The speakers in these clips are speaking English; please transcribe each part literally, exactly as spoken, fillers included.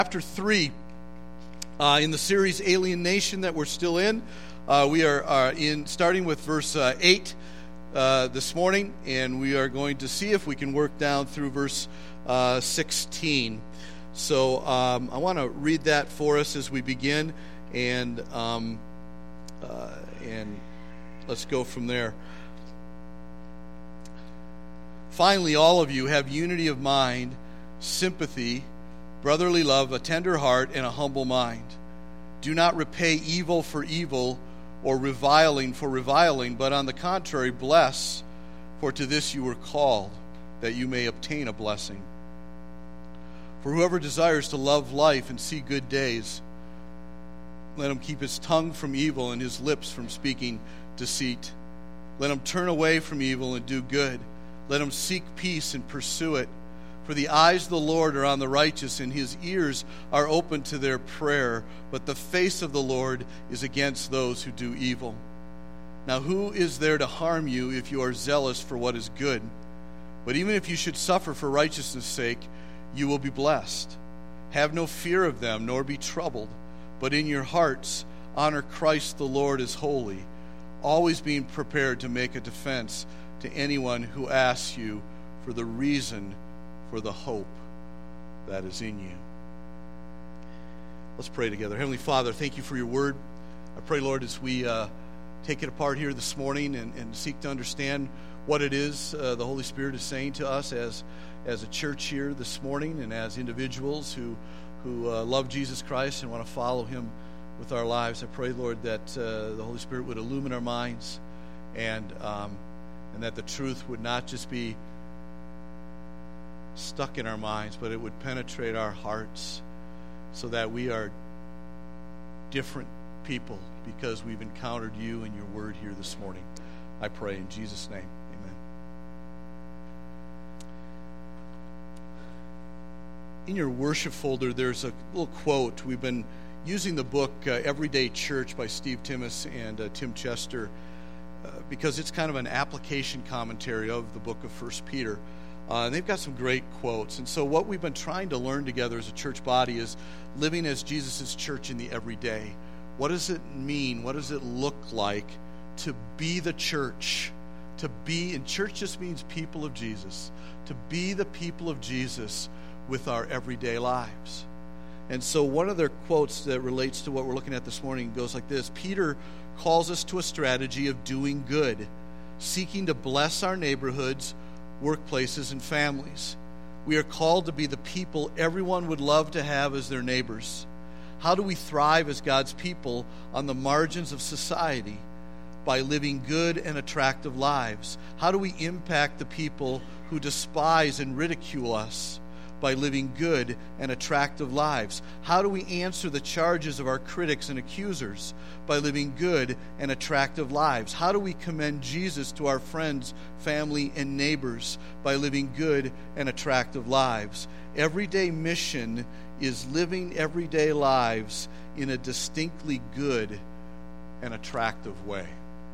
Chapter three uh, in the series Alien Nation that we're still in. Uh, we are, are in starting with verse uh, eight uh, this morning, and we are going to see if we can work down through verse uh, sixteen. So um, I want to read that for us as we begin, and um, uh, and let's go from there. Finally, all of you have unity of mind, sympathy, brotherly love, a tender heart, and a humble mind. Do not repay evil for evil or reviling for reviling, but on the contrary, bless, for to this you were called, that you may obtain a blessing. For whoever desires to love life and see good days, let him keep his tongue from evil and his lips from speaking deceit. Let him turn away from evil and do good. Let him seek peace and pursue it. For the eyes of the Lord are on the righteous, and his ears are open to their prayer, but the face of the Lord is against those who do evil. Now who is there to harm you if you are zealous for what is good? But even if you should suffer for righteousness' sake, you will be blessed. Have no fear of them, nor be troubled, but in your hearts honor Christ the Lord as holy, always being prepared to make a defense to anyone who asks you for the reason for the hope that is in you. Let's pray together. Heavenly Father, thank you for your word. I pray, Lord, as we uh, take it apart here this morning and, and seek to understand what it is uh, the Holy Spirit is saying to us as as a church here this morning and as individuals who, who uh, love Jesus Christ and want to follow him with our lives. I pray, Lord, that uh, the Holy Spirit would illumine our minds and um, and that the truth would not just be stuck in our minds, but it would penetrate our hearts so that we are different people because we've encountered you and your word here this morning. I pray in Jesus' name, amen. In your worship folder, there's a little quote. We've been using the book uh, Everyday Church by Steve Timmis and uh, Tim Chester uh, because it's kind of an application commentary of the book of First Peter. Uh, and they've got some great quotes. And so what we've been trying to learn together as a church body is living as Jesus' church in the everyday. What does it mean? What does it look like to be the church? To be, and church just means people of Jesus. To be the people of Jesus with our everyday lives. And so one of their quotes that relates to what we're looking at this morning goes like this. Peter calls us to a strategy of doing good, seeking to bless our neighborhoods, workplaces, and families. We are called to be the people everyone would love to have as their neighbors. How do we thrive as God's people on the margins of society? By living good and attractive lives. How do we impact the people who despise and ridicule us? By living good and attractive lives. How do we answer the charges of our critics and accusers? By living good and attractive lives. How do we commend Jesus to our friends, family, and neighbors? By living good and attractive lives. Everyday mission is living everyday lives in a distinctly good and attractive way.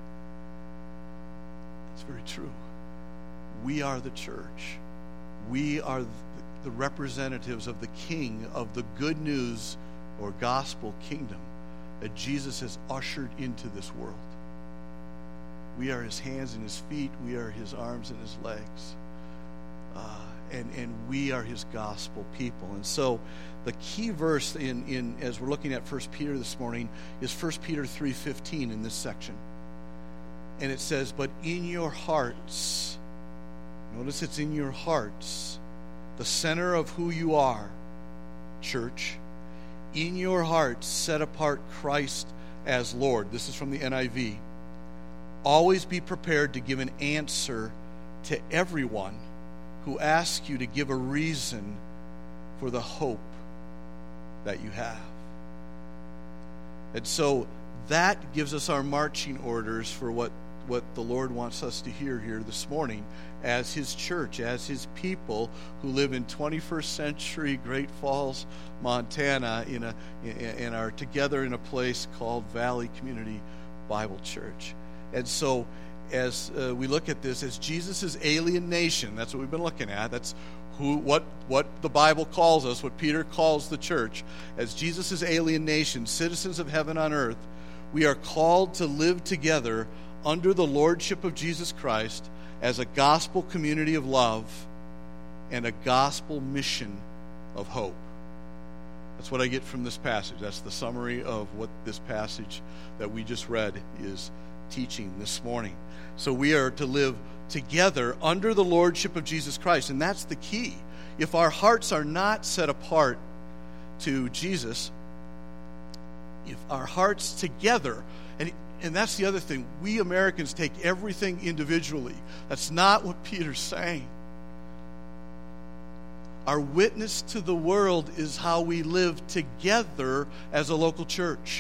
It's very true. We are the church. We are the the representatives of the King of the good news or gospel kingdom that Jesus has ushered into this world. We are his hands and his feet. We are his arms and his legs. Uh, and, and we are his gospel people. And so the key verse in, in as we're looking at First Peter this morning is First Peter three fifteen in this section. And it says, but in your hearts, notice it's in your hearts, the center of who you are, church. In your hearts, set apart Christ as Lord. This is from the N I V. Always be prepared to give an answer to everyone who asks you to give a reason for the hope that you have. And so that gives us our marching orders for what what the Lord wants us to hear here this morning as his church, as his people who live in twenty-first century Great Falls, Montana, in a and are together in a place called Valley Community Bible Church. And so as uh, we look at this as Jesus' alien nation, that's what we've been looking at. That's who what what the Bible calls us, what Peter calls the church, as Jesus' alien nation, citizens of heaven on earth, we are called to live together under the lordship of Jesus Christ as a gospel community of love and a gospel mission of hope. That's what I get from this passage. That's the summary of what this passage that we just read is teaching this morning. So we are to live together under the lordship of Jesus Christ, and that's the key. If our hearts are not set apart to Jesus, if our hearts together, and and that's the other thing, we Americans take everything individually. That's not what Peter's saying. Our witness to the world is how we live together as a local church,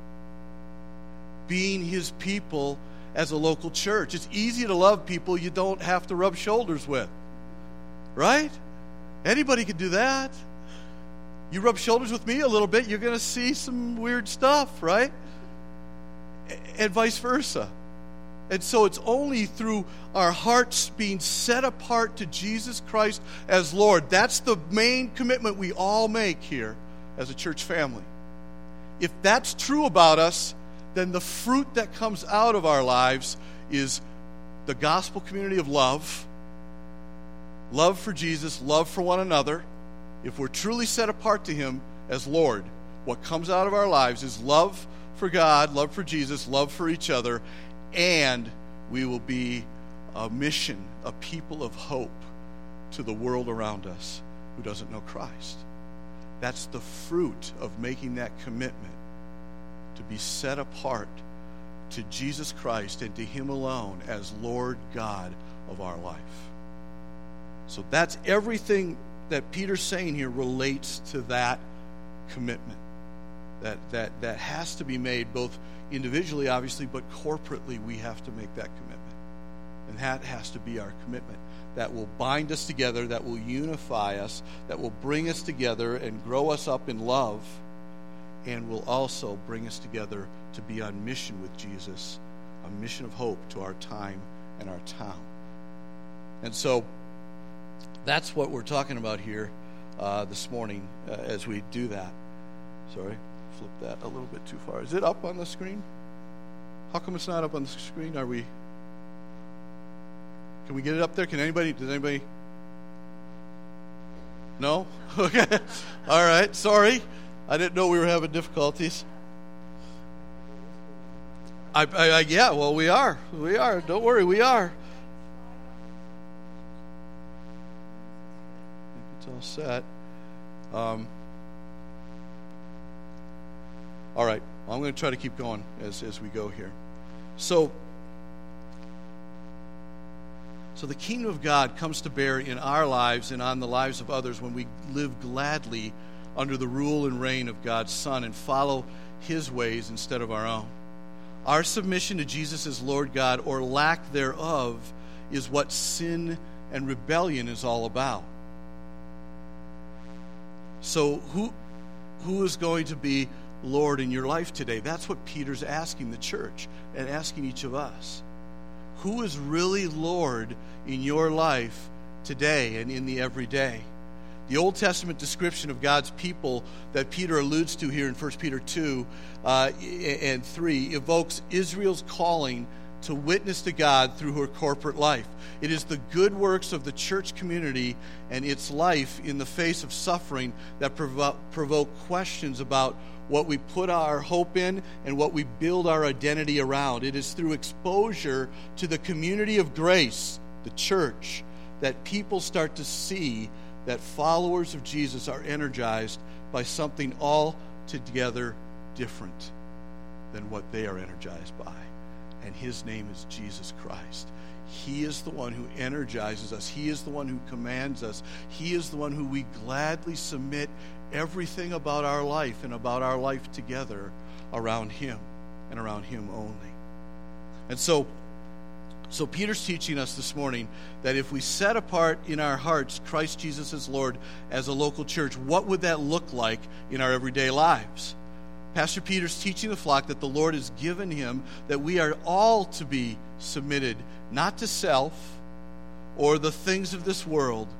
being his people as a local church. It's easy to love people you don't have to rub shoulders with, right? Anybody can do that. You rub shoulders with me a little bit, you're going to see some weird stuff, right? And vice versa. And so it's only through our hearts being set apart to Jesus Christ as Lord. That's the main commitment we all make here as a church family. If that's true about us, then the fruit that comes out of our lives is the gospel community of love, love for Jesus, love for one another. If we're truly set apart to him as Lord, what comes out of our lives is love for God, love for Jesus, love for each other, and we will be a mission, a people of hope to the world around us who doesn't know Christ. That's the fruit of making that commitment to be set apart to Jesus Christ and to him alone as Lord God of our life. So that's everything that Peter's saying here relates to that commitment. That, that, that has to be made both individually, obviously, but corporately we have to make that commitment. And that has to be our commitment. That will bind us together, that will unify us, that will bring us together and grow us up in love, and will also bring us together to be on mission with Jesus, a mission of hope to our time and our town. And so that's what we're talking about here uh, this morning uh, as we do that. Sorry. Flip that a little bit too far. Is it up on the screen? How come it's not up on the screen? Are we? Can we get it up there? Can anybody? Does anybody? No? Okay. All right. Sorry. I didn't know we were having difficulties. I, I, I yeah. Well, we are. We are. Don't worry. We are. I think it's all set. Um. All right, well, I'm going to try to keep going as, as we go here. So, so the kingdom of God comes to bear in our lives and on the lives of others when we live gladly under the rule and reign of God's Son and follow his ways instead of our own. Our submission to Jesus as Lord God, or lack thereof, is what sin and rebellion is all about. So who who is going to be Lord in your life today? That's what Peter's asking the church and asking each of us. Who is really Lord in your life today and in the everyday? The Old Testament description of God's people that Peter alludes to here in First Peter two uh, and three evokes Israel's calling to witness to God through her corporate life. It is the good works of the church community and its life in the face of suffering that provo- provoke questions about what we put our hope in and what we build our identity around. It is through exposure to the community of grace, the church, that people start to see that followers of Jesus are energized by something altogether different than what they are energized by. And his name is Jesus Christ. He is the one who energizes us. He is the one who commands us. He is the one who we gladly submit everything about our life and about our life together around him and around him only. And so, so Peter's teaching us this morning that if we set apart in our hearts Christ Jesus as Lord as a local church, what would that look like in our everyday lives? Pastor Peter's teaching the flock that the Lord has given him, that we are all to be submitted, not to self or the things of this world,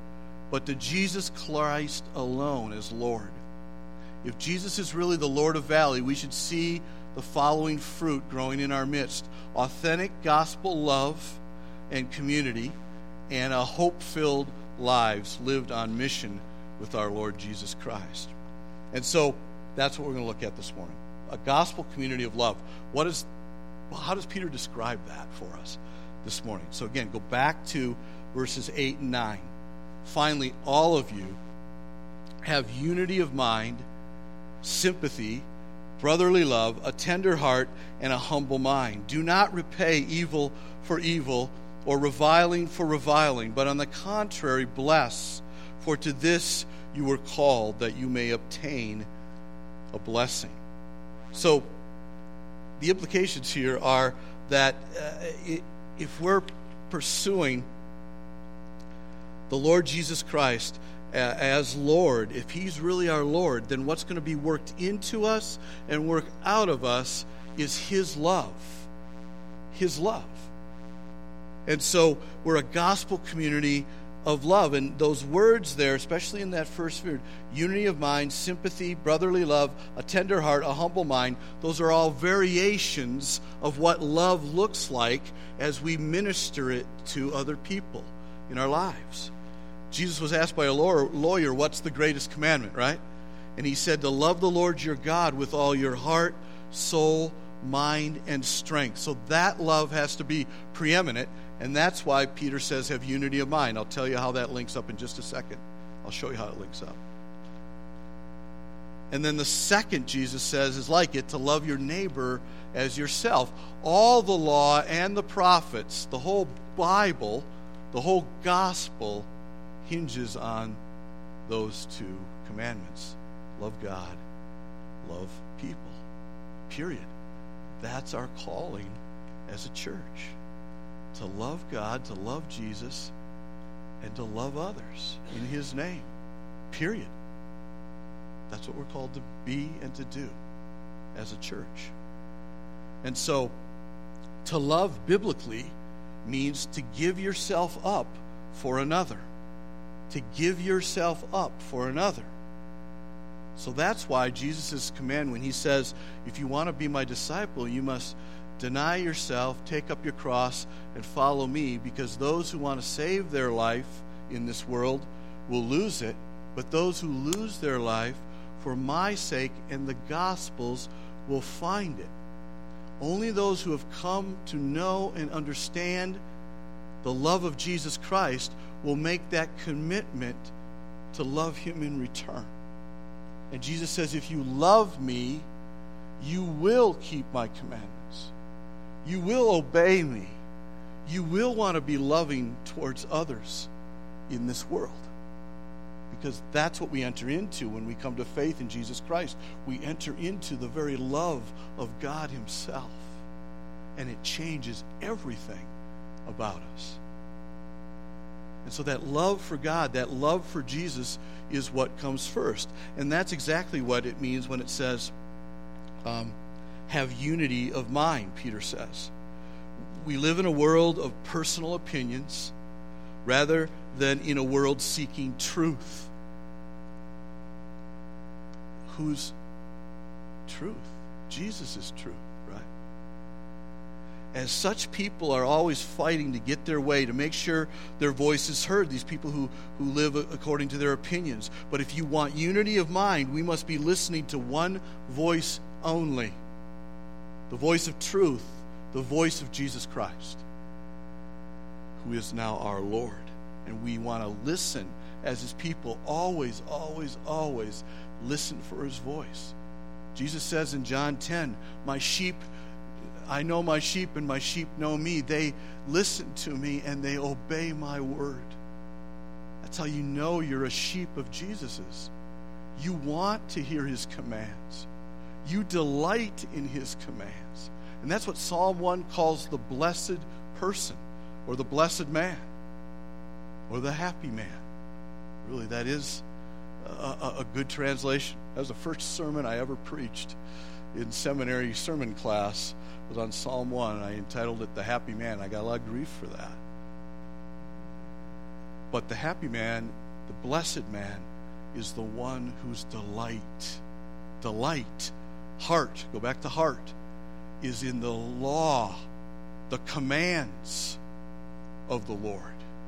but to Jesus Christ alone as Lord. If Jesus is really the Lord of Valley, we should see the following fruit growing in our midst: authentic gospel love and community, and a hope-filled lives lived on mission with our Lord Jesus Christ. And so that's what we're going to look at this morning. A gospel community of love. What is, well, how does Peter describe that for us this morning? So again, go back to verses eight and nine. Finally, all of you have unity of mind, sympathy, brotherly love, a tender heart, and a humble mind. Do not repay evil for evil or reviling for reviling, but on the contrary, bless, for to this you were called, that you may obtain a blessing. So the implications here are that uh, if we're pursuing the Lord Jesus Christ uh, as Lord, if he's really our Lord, then what's going to be worked into us and worked out of us is his love. His love. And so we're a gospel community of love. And those words there, especially in that first word, unity of mind, sympathy, brotherly love, a tender heart, a humble mind, those are all variations of what love looks like as we minister it to other people in our lives. Jesus was asked by a lawyer, what's the greatest commandment, right? And he said to love the Lord your God with all your heart, soul, mind, and strength. So that love has to be preeminent. And that's why Peter says have unity of mind. I'll tell you how that links up in just a second. I'll show you how it links up. And then the second Jesus says is like it, to love your neighbor as yourself. All the law and the prophets, the whole Bible, the whole gospel hinges on those two commandments. Love God, love people. Period. That's our calling as a church. To love God, to love Jesus, and to love others in his name. Period. That's what we're called to be and to do as a church. And so, to love biblically means to give yourself up for another. To give yourself up for another. So that's why Jesus' command when he says, if you want to be my disciple, you must deny yourself, take up your cross, and follow me, because those who want to save their life in this world will lose it, but those who lose their life for my sake and the gospel's will find it. Only those who have come to know and understand the love of Jesus Christ will make that commitment to love him in return. And Jesus says, if you love me, you will keep my commandments. You will obey me. You will want to be loving towards others in this world. Because that's what we enter into when we come to faith in Jesus Christ. We enter into the very love of God himself. And it changes everything about us. And so that love for God, that love for Jesus is what comes first. And that's exactly what it means when it says, um, have unity of mind, Peter says. We live in a world of personal opinions rather than in a world seeking truth. Whose truth? Jesus is truth, right? As such, people are always fighting to get their way, to make sure their voice is heard, these people who, who live according to their opinions. But if you want unity of mind, we must be listening to one voice only. The voice of truth, the voice of Jesus Christ, who is now our Lord. And we want to listen as his people, always, always, always listen for his voice. Jesus says in John ten, my sheep, I know my sheep and my sheep know me. They listen to me and they obey my word. That's how you know you're a sheep of Jesus's. You want to hear his commands. You delight in his commands. And that's what Psalm one calls the blessed person, or the blessed man, or the happy man. Really, that is a, a, a good translation. That was the first sermon I ever preached in seminary sermon class. It was on Psalm one, and I entitled it The Happy Man. I got a lot of grief for that. But the happy man The blessed man is the one whose delight, delight, heart, go back to heart, is in the law, the commands of the Lord.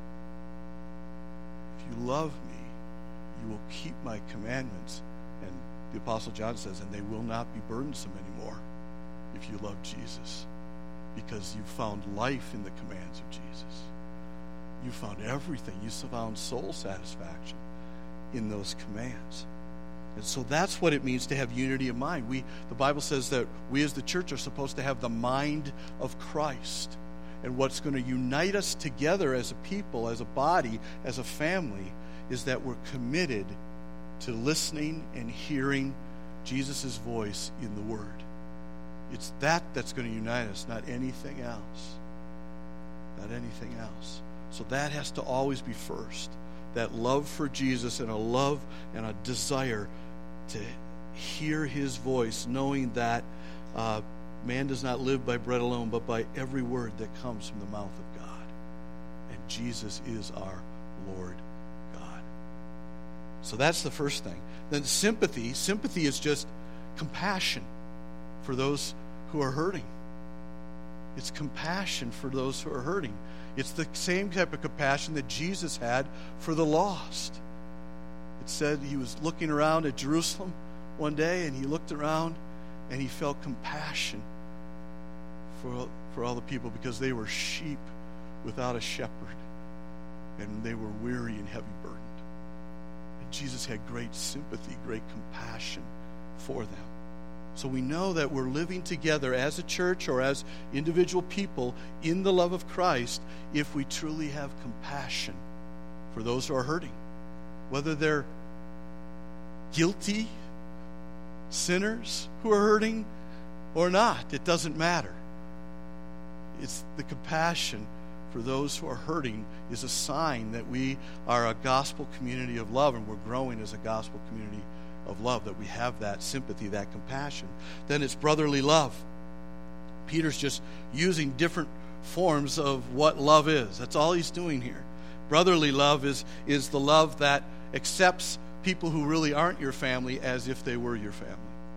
If you love me, you will keep my commandments. And the Apostle John says, and they will not be burdensome anymore if you love Jesus, because you found life in the commands of Jesus. You found everything. You found soul satisfaction in those commands. And so that's what it means to have unity of mind. We, the Bible says that we as the church are supposed to have the mind of Christ. And what's going to unite us together as a people, as a body, as a family, is that we're committed to listening and hearing Jesus' voice in the Word. It's that that's going to unite us, not anything else. Not anything else. So that has to always be first. That love for Jesus and a love and a desire to hear His voice, knowing that uh, man does not live by bread alone, but by every word that comes from the mouth of God. And Jesus is our Lord God. So that's the first thing. Then sympathy. Sympathy is just compassion for those who are hurting. It's compassion for those who are hurting. It's the same type of compassion that Jesus had for the lost. It said he was looking around at Jerusalem one day, and he looked around and he felt compassion for, for all the people, because they were sheep without a shepherd, and they were weary and heavy burdened. And Jesus had great sympathy, great compassion for them. So we know that we're living together as a church or as individual people in the love of Christ if we truly have compassion for those who are hurting. Whether they're guilty sinners who are hurting or not, it doesn't matter. It's the compassion for those who are hurting is a sign that we are a gospel community of love, and we're growing as a gospel community of love, that we have that sympathy, that compassion. Then it's brotherly love. Peter's just using different forms of what love is. That's all he's doing here. Brotherly love is, is the love that accepts people who really aren't your family as if they were your family.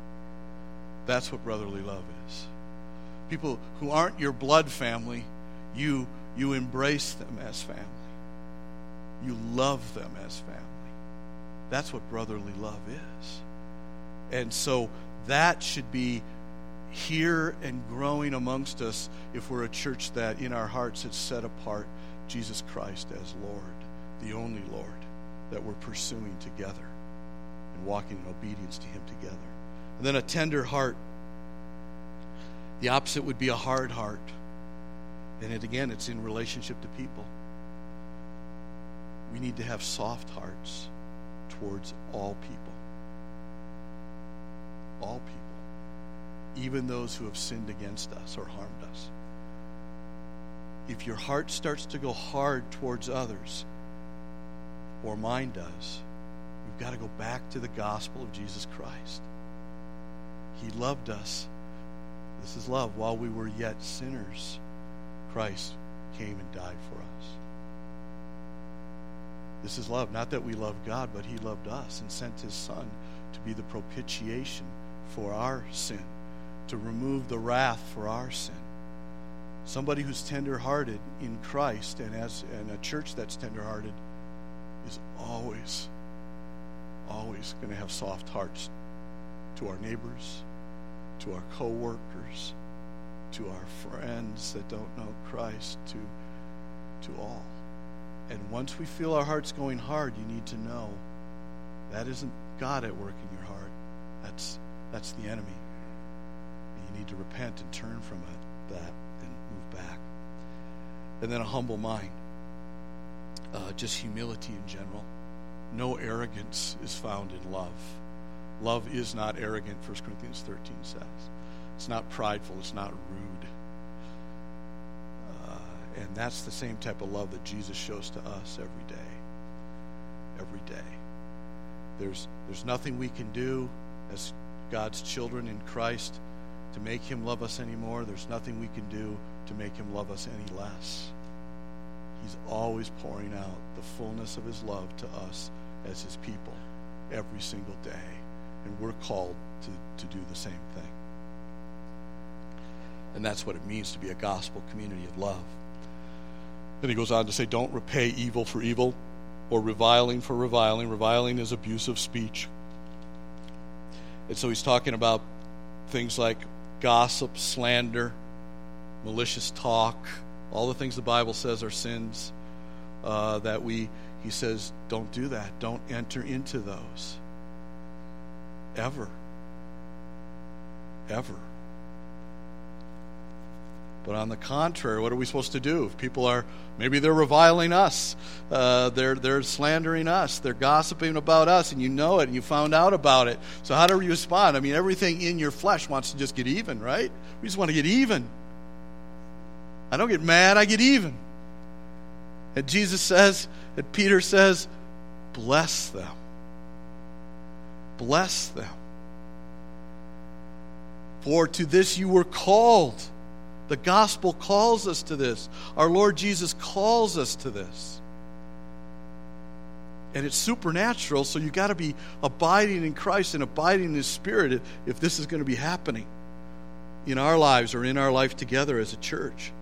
That's what brotherly love is. People who aren't your blood family, you, you embrace them as family. You love them as family. That's what brotherly love is. And so that should be here and growing amongst us if we're a church that in our hearts has set apart Jesus Christ as Lord, the only Lord that we're pursuing together and walking in obedience to Him together. And then a tender heart. The opposite would be a hard heart. And it, again, it's in relationship to people. We need to have soft hearts towards all people. All people. Even those who have sinned against us or harmed us. If your heart starts to go hard towards others, or mine does, we've got to go back to the gospel of Jesus Christ. He loved us. This is love. While we were yet sinners, Christ came and died for us. This is love. Not that we love God, but He loved us and sent His Son to be the propitiation for our sin, to remove the wrath for our sin. Somebody who's tender-hearted in Christ, and as and a church that's tender-hearted, is always, always going to have soft hearts to our neighbors, to our co-workers, to our friends that don't know Christ, to, to all. And once we feel our hearts going hard, you need to know that isn't God at work in your heart. That's that's the enemy. And you need to repent and turn from it, that and move back. And then a humble mind. Uh, just humility in general. No arrogance is found in love. Love is not arrogant, First Corinthians thirteen says. It's not prideful. It's not rude. Uh, and that's the same type of love that Jesus shows to us every day. Every day. There's, there's nothing we can do as God's children in Christ to make Him love us anymore. There's nothing we can do to make Him love us any less. He's always pouring out the fullness of his love to us as his people every single day. And we're called to, to do the same thing. And that's what it means to be a gospel community of love. Then he goes on to say, don't repay evil for evil or reviling for reviling. Reviling is abusive speech. And so he's talking about things like gossip, slander, malicious talk, all the things the Bible says are sins, uh, that we, he says, don't do that. Don't enter into those. Ever. Ever. But on the contrary, what are we supposed to do? If people are, maybe they're reviling us, uh, they're they're slandering us, they're gossiping about us, and you know it, and you found out about it. So how do you respond? I mean, everything in your flesh wants to just get even, right? We just want to get even. I don't get mad, I get even. And Jesus says, and Peter says, bless them. Bless them. For to this you were called. The gospel calls us to this. Our Lord Jesus calls us to this. And it's supernatural, so you've got to be abiding in Christ and abiding in his Spirit if, if this is going to be happening in our lives or in our life together as a church.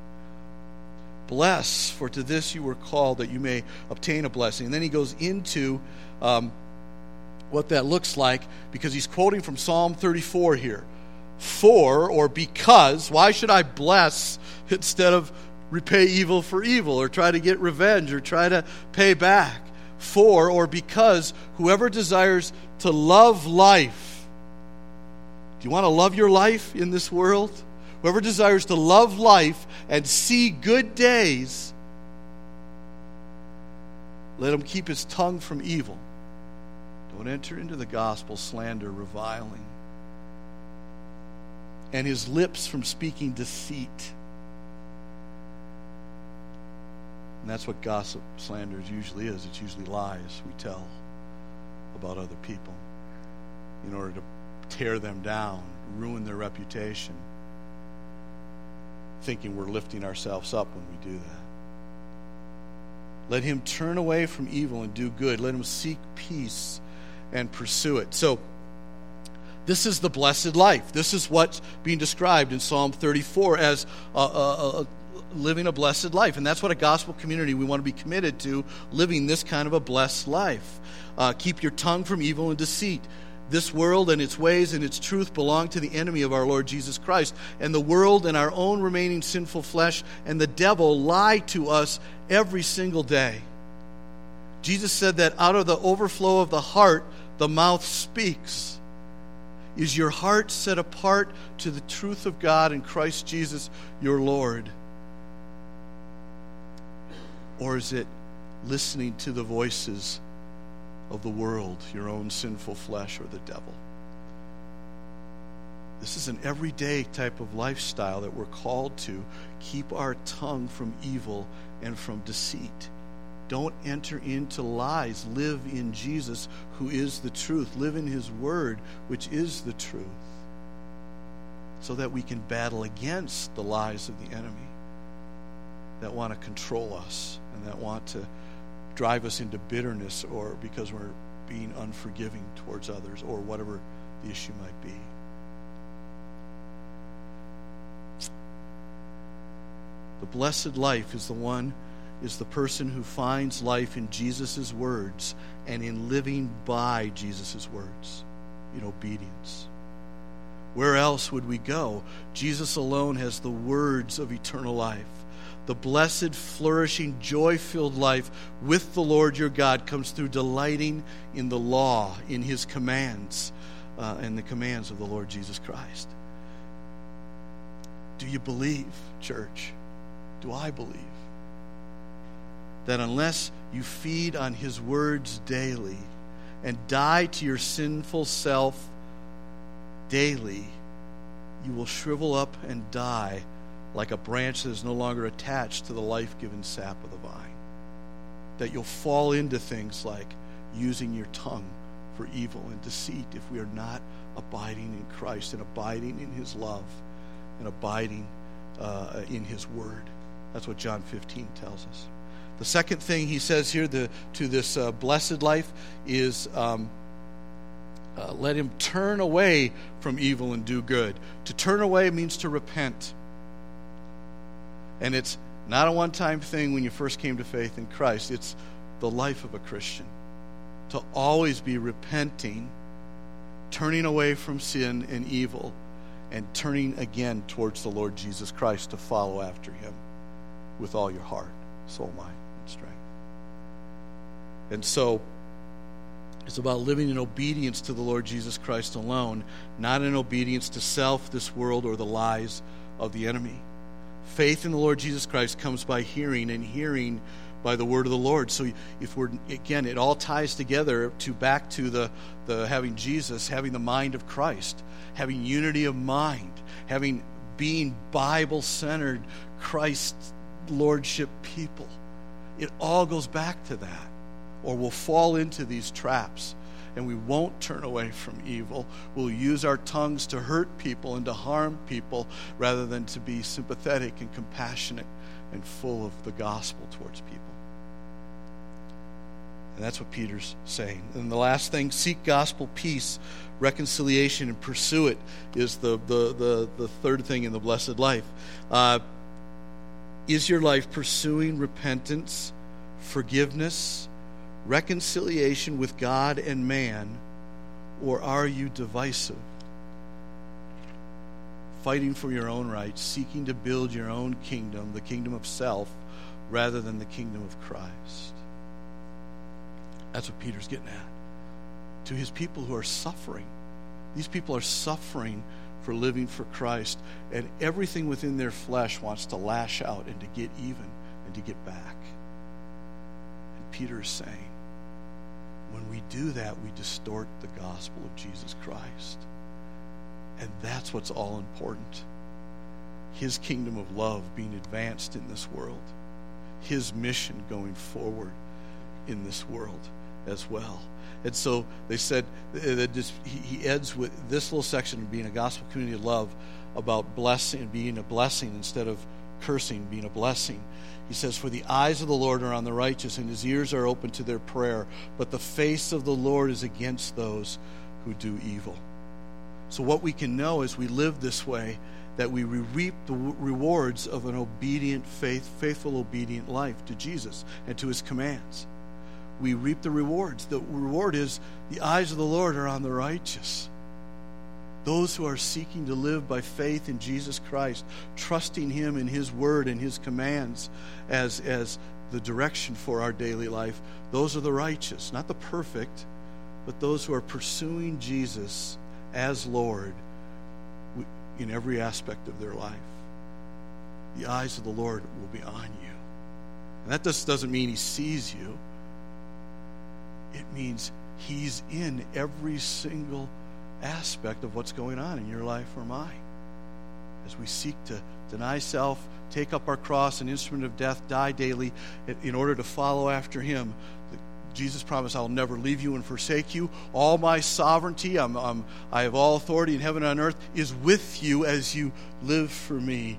Bless, for to this you were called, that you may obtain a blessing. And then he goes into um, what that looks like, because he's quoting from Psalm thirty-four here. For, or because, why should I bless instead of repay evil for evil or try to get revenge or try to pay back? For, or because, whoever desires to love life. Do you want to love your life in this world? Whoever desires to love life and see good days, let him keep his tongue from evil. Don't enter into the gospel, slander, reviling. And his lips from speaking deceit. And that's what gossip, slander usually is. It's usually lies we tell about other people in order to tear them down, ruin their reputation, thinking we're lifting ourselves up when we do that. Let him turn away from evil and do good. Let him seek peace and pursue it. So, this is the blessed life. This is what's being described in Psalm thirty-four as uh, uh, uh, living a blessed life. And that's what a gospel community, we want to be committed to, living this kind of a blessed life. Uh, keep your tongue from evil and deceit. This world and its ways and its truth belong to the enemy of our Lord Jesus Christ. And the world and our own remaining sinful flesh and the devil lie to us every single day. Jesus said that out of the overflow of the heart, the mouth speaks. Is your heart set apart to the truth of God in Christ Jesus, your Lord? Or is it listening to the voices of the world, your own sinful flesh, or the devil? This is an everyday type of lifestyle that we're called to. Keep our tongue from evil and from deceit. Don't enter into lies. Live in Jesus, who is the truth. Live in his word, which is the truth, so that we can battle against the lies of the enemy that want to control us and that want to drive us into bitterness, or because we're being unforgiving towards others, or whatever the issue might be. The blessed life is the one is the person who finds life in Jesus' words and in living by Jesus' words in obedience. Where else would we go? Jesus alone has the words of eternal life. The blessed, flourishing, joy-filled life with the Lord your God comes through delighting in the law, in his commands, uh, and the commands of the Lord Jesus Christ. Do you believe, church? Do I believe that unless you feed on his words daily and die to your sinful self daily, you will shrivel up and die like a branch that is no longer attached to the life-giving sap of the vine? That you'll fall into things like using your tongue for evil and deceit if we are not abiding in Christ and abiding in his love and abiding uh, in his word. That's what John fifteen tells us. The second thing he says here the, to this uh, blessed life is um, uh, let him turn away from evil and do good. To turn away means to repent. And it's not a one-time thing when you first came to faith in Christ. It's the life of a Christian. To always be repenting, turning away from sin and evil, and turning again towards the Lord Jesus Christ to follow after him with all your heart, soul, mind, and strength. And so it's about living in obedience to the Lord Jesus Christ alone, not in obedience to self, this world, or the lies of the enemy. Faith in the Lord Jesus Christ comes by hearing, and hearing by the word of the Lord. So if we're, again, it all ties together to back to the, the having Jesus, having the mind of Christ, having unity of mind, having being Bible-centered, Christ Lordship people. It all goes back to that, or we'll fall into these traps, and we won't turn away from evil. We'll use our tongues to hurt people and to harm people rather than to be sympathetic and compassionate and full of the gospel towards people. And that's what Peter's saying. And the last thing, seek gospel peace, reconciliation, and pursue it is the, the, the, the third thing in the blessed life. Uh, is your life pursuing repentance, forgiveness, reconciliation with God and man, or are you divisive? Fighting for your own rights, seeking to build your own kingdom, the kingdom of self, rather than the kingdom of Christ. That's what Peter's getting at. To his people who are suffering. These people are suffering for living for Christ, and everything within their flesh wants to lash out and to get even and to get back. And Peter is saying, when we do that, we distort the gospel of Jesus Christ. And that's what's all important. His kingdom of love being advanced in this world. His mission going forward in this world as well. And so they said that just, he, he ends with this little section of being a gospel community of love about blessing, being a blessing instead of cursing, being a blessing. He says, for the eyes of the Lord are on the righteous, and his ears are open to their prayer, but the face of the Lord is against those who do evil. So what we can know as we live this way, that we reap the rewards of an obedient faith, faithful obedient life to Jesus and to his commands. We reap the rewards. The reward is the eyes of the Lord are on the righteous. Those who are seeking to live by faith in Jesus Christ, trusting him in his word and his commands as, as the direction for our daily life, those are the righteous, not the perfect, but those who are pursuing Jesus as Lord in every aspect of their life. The eyes of the Lord will be on you. And that just doesn't mean he sees you. It means he's in every single aspect of what's going on in your life or mine. As we seek to deny self, take up our cross, an instrument of death, die daily in order to follow after him. Jesus promised, I'll never leave you and forsake you. All my sovereignty, I'm, I'm, I have all authority in heaven and on earth, is with you as you live for me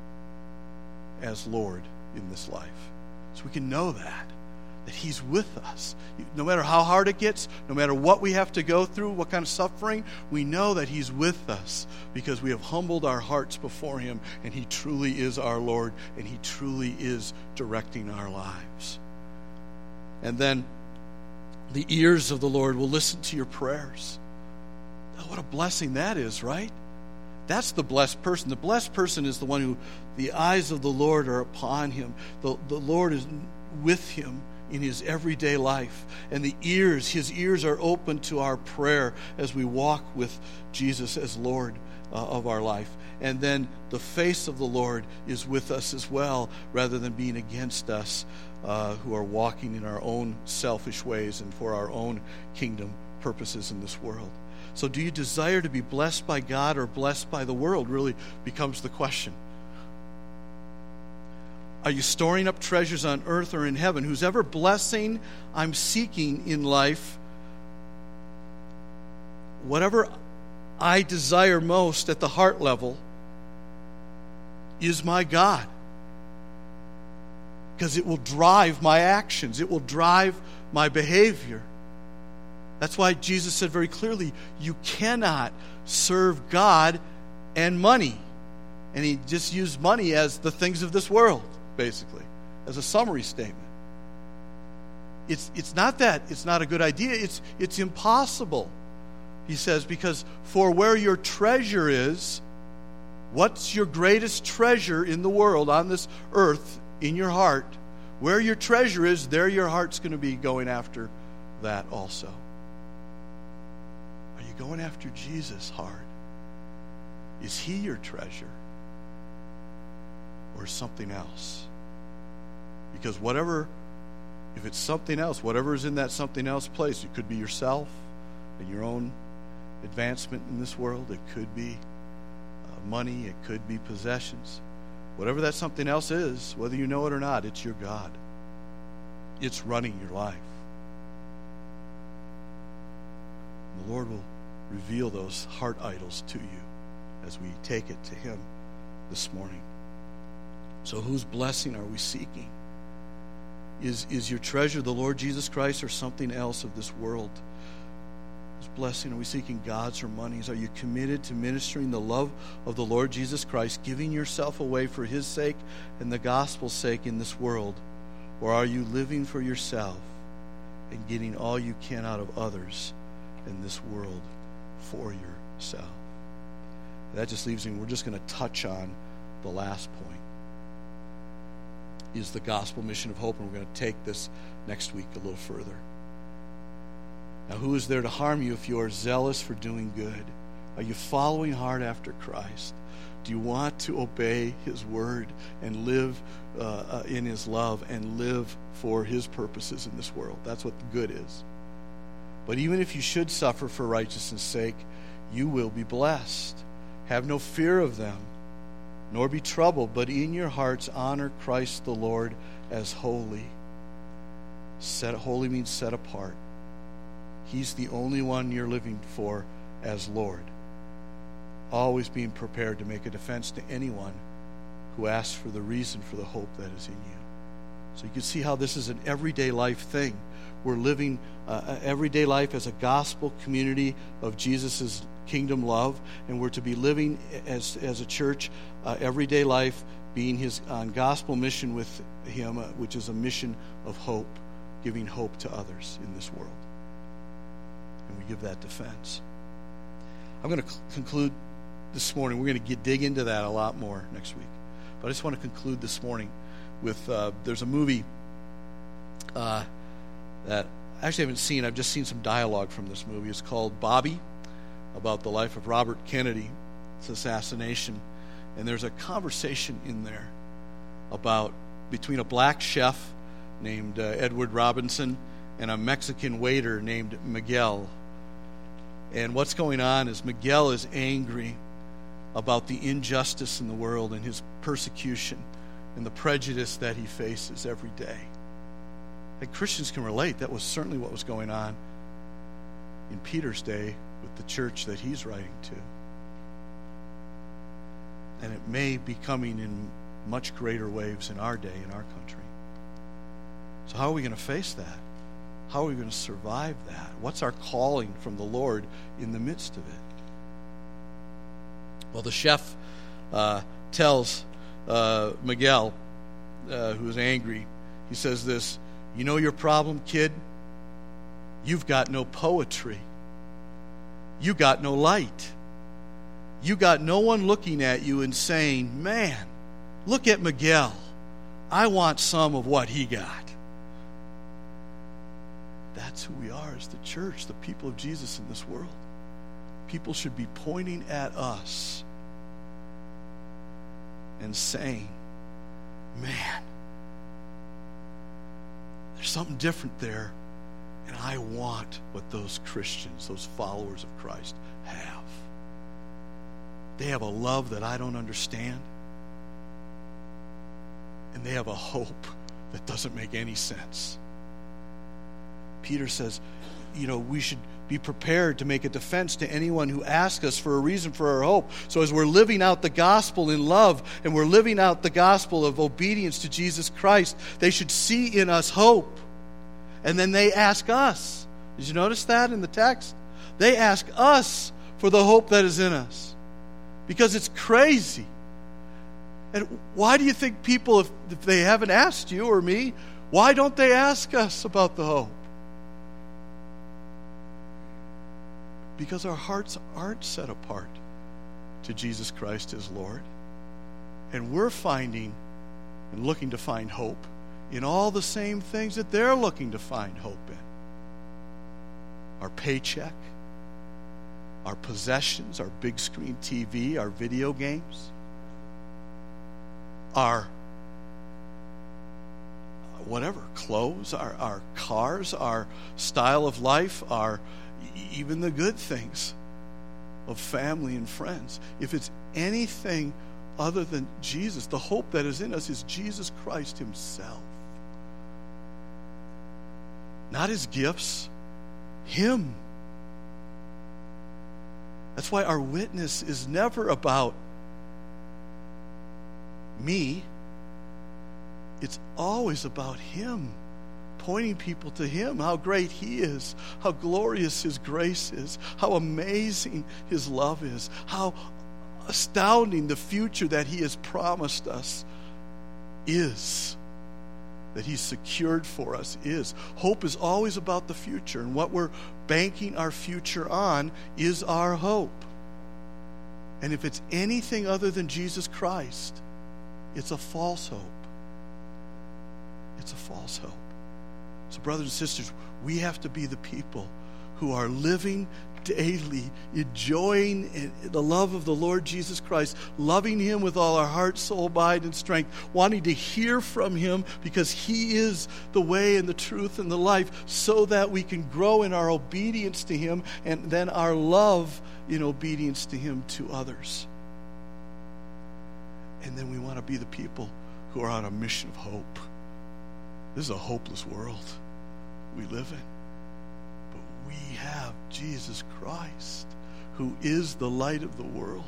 as Lord in this life. So we can know that, that he's with us. No matter how hard it gets, no matter what we have to go through, what kind of suffering, we know that he's with us because we have humbled our hearts before him, and he truly is our Lord, and he truly is directing our lives. And then the ears of the Lord will listen to your prayers. Oh, what a blessing that is, right? That's the blessed person. The blessed person is the one who the eyes of the Lord are upon him. The, the Lord is with him in his everyday life. And the ears, his ears are open to our prayer as we walk with Jesus as Lord uh, of our life. And then the face of the Lord is with us as well, rather than being against us, uh, who are walking in our own selfish ways and for our own kingdom purposes in this world. So do you desire to be blessed by God or blessed by the world, really becomes the question. Are you storing up treasures on earth or in heaven? Whosever blessing I'm seeking in life, whatever I desire most at the heart level, is my God. because it will drive my actions. It will drive my behavior. That's why Jesus said very clearly, you cannot serve God and money. And he just used money as the things of this world, basically, as a summary statement. It's it's not that it's not a good idea. It's it's impossible, he says, because for where your treasure is, what's your greatest treasure in the world, on this earth, in your heart? Where your treasure is, there your heart's going to be going after that also. Are you going after Jesus hard? Is he your treasure? Or something else? Because whatever, if it's something else, whatever is in that something else place, it could be yourself and your own advancement in this world. It could be uh, money. It could be possessions. Whatever that something else is, whether you know it or not, it's your God. It's running your life. And the Lord will reveal those heart idols to you as we take it to him this morning. So whose blessing are we seeking? Is, is your treasure the Lord Jesus Christ or something else of this world? Whose blessing are we seeking, God's or money's? Are you committed to ministering the love of the Lord Jesus Christ, giving yourself away for his sake and the gospel's sake in this world? Or are you living for yourself and getting all you can out of others in this world for yourself? That just leaves me, we're just going to touch on the last point. Is the gospel mission of hope, and we're going to take this next week a little further. Now, who is there to harm you if you are zealous for doing good? Are you following hard after Christ? Do you want to obey his word and live uh, uh, in his love and live for his purposes in this world? That's what the good is. But even if you should suffer for righteousness' sake, you will be blessed. Have no fear of them, nor be troubled, but in your hearts honor Christ the Lord as holy. Set holy means set apart. He's the only one you're living for as Lord. Always being prepared to make a defense to anyone who asks for the reason for the hope that is in you. So you can see how this is an everyday life thing. We're living uh, everyday life as a gospel community of Jesus' kingdom love, and we're to be living as as a church uh, everyday life being his on gospel mission with him, uh, which is a mission of hope, giving hope to others in this world. And we give that defense. I'm going to cl- conclude this morning. We're going to get, dig into that a lot more next week. But I just want to conclude this morning with, uh, there's a movie uh, that I actually haven't seen. I've just seen some dialogue from this movie. It's called Bobby, about the life of Robert Kennedy, its assassination. And there's a conversation in there about between a black chef named uh, Edward Robinson and a Mexican waiter named Miguel. And what's going on is Miguel is angry about the injustice in the world and his persecution and the prejudice that he faces every day. And Christians can relate. That was certainly what was going on in Peter's day with the church that he's writing to. And it may be coming in much greater waves in our day, in our country. So how are we going to face that? How are we going to survive that? What's our calling from the Lord in the midst of it? Well, the chef uh, tells uh, Miguel, uh, who is angry, he says this, "You know your problem, kid? You've got no poetry. You got no light. You got no one looking at you and saying, man, look at Miguel. I want some of what he got." That's who we are as the church, the people of Jesus in this world. People should be pointing at us and saying, man, there's something different there, and I want what those Christians, those followers of Christ have. They have a love that I don't understand, and they have a hope that doesn't make any sense. Peter says, you know, we should be prepared to make a defense to anyone who asks us for a reason for our hope. So as we're living out the gospel in love, and we're living out the gospel of obedience to Jesus Christ, they should see in us hope. And then they ask us. Did you notice that in the text? They ask us for the hope that is in us. Because it's crazy. And why do you think people, if, if they haven't asked you or me, why don't they ask us about the hope? Because our hearts aren't set apart to Jesus Christ as Lord. And we're finding and looking to find hope in all the same things that they're looking to find hope in. Our paycheck, our possessions, our big screen T V, our video games, our whatever, clothes, our, our cars, our style of life, our even the good things of family and friends. If it's anything other than Jesus, the hope that is in us is Jesus Christ himself. Not his gifts, him. That's why our witness is never about me. It's always about him, pointing people to him, how great he is, how glorious his grace is, how amazing his love is, how astounding the future that he has promised us is, that he's secured for us is. Hope is always about the future, and what we're banking our future on is our hope. And if it's anything other than Jesus Christ, it's a false hope. It's a false hope. So, brothers and sisters, we have to be the people who are living daily, enjoying the love of the Lord Jesus Christ, loving him with all our heart, soul, mind, and strength, wanting to hear from him because he is the way and the truth and the life, so that we can grow in our obedience to him and then our love in obedience to him to others. And then we want to be the people who are on a mission of hope. This is a hopeless world we live in. But we have Jesus Christ, who is the light of the world.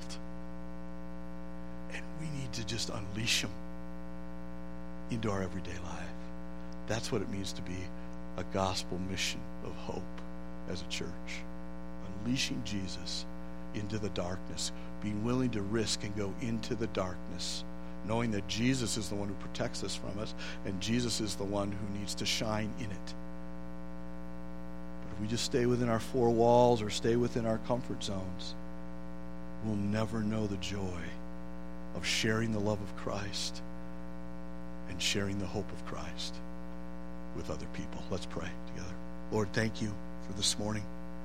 And we need to just unleash him into our everyday life. That's what it means to be a gospel mission of hope as a church. Unleashing Jesus into the darkness, being willing to risk and go into the darkness, knowing that Jesus is the one who protects us from us, and Jesus is the one who needs to shine in it. But if we just stay within our four walls or stay within our comfort zones, we'll never know the joy of sharing the love of Christ and sharing the hope of Christ with other people. Let's pray together. Lord, thank you for this morning.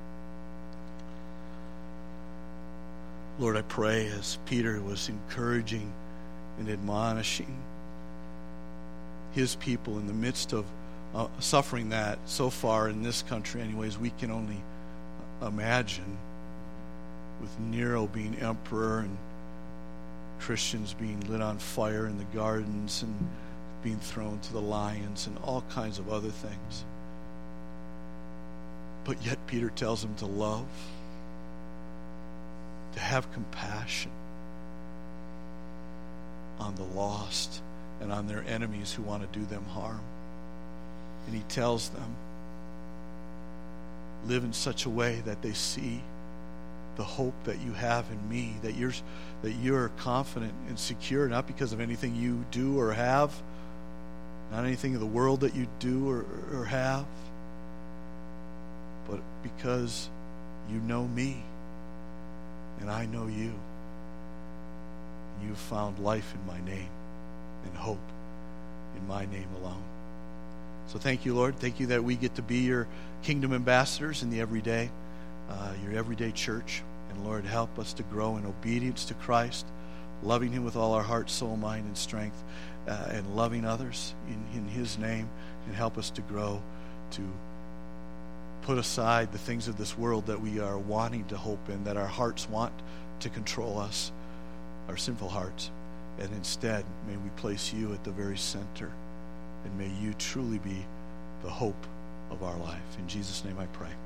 Lord, I pray as Peter was encouraging and admonishing his people in the midst of uh, suffering that so far in this country anyways, we can only imagine, with Nero being emperor and Christians being lit on fire in the gardens and being thrown to the lions and all kinds of other things. But yet Peter tells them to love, to have compassion on the lost and on their enemies who want to do them harm. And he tells them, live in such a way that they see the hope that you have in me, that you're that you're confident and secure, not because of anything you do or have, not anything in the world that you do or, or have, but because you know me and I know you. You've found life in my name and hope in my name alone. So thank you, Lord. Thank you that we get to be your kingdom ambassadors in the everyday, uh, your everyday church. And Lord, help us to grow in obedience to Christ, loving him with all our heart, soul, mind, and strength, uh, and loving others in, in his name. And help us to grow, to put aside the things of this world that we are wanting to hope in, that our hearts want to control us, our sinful hearts. And instead, may we place you at the very center, and may you truly be the hope of our life. In Jesus' name I pray.